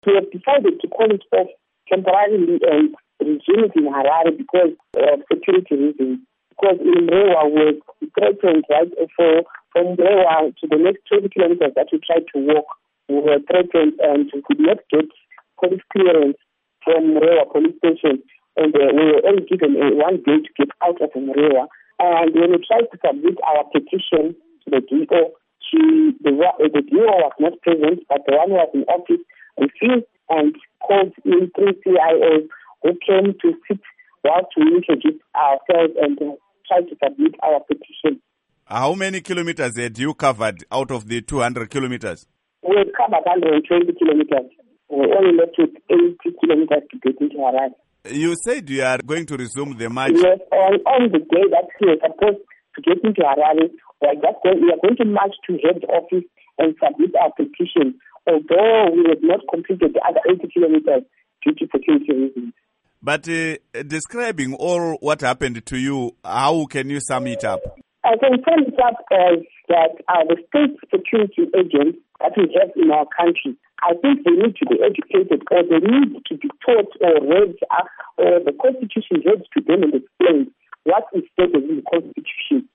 We have decided to call it off temporarily and resume it in Harare because of security reasons. Because in Mrewa we threatened, right, from Mrewa to the next 20 kilometers that we tried to walk, we were threatened and we could not get police clearance from Mrewa police station. And we were only given one day to get out of Mrewa. And when we tried to submit our petition to the DO, the DO was not present, but the one who was in office refused and called in 3 CIOs who came to sit whilst we introduced ourselves and tried to submit our petition. How many kilometers had you covered out of the 200 kilometers? We had covered 120 kilometers. We only left with 80 kilometers to get into Harare. You said you are going to resume the march. Yes, on the day that we were supposed to get into Harare, we are going to march to head office and submit our petition, although we had not completed the other 80 kilometers due to security reasons. But describing all what happened to you, how can you sum it up? I can sum it up as that the state security agents that we have in our country, I think they need to be educated, or they need to be taught or read, or the Constitution read to them and explained what is stated in the Constitution.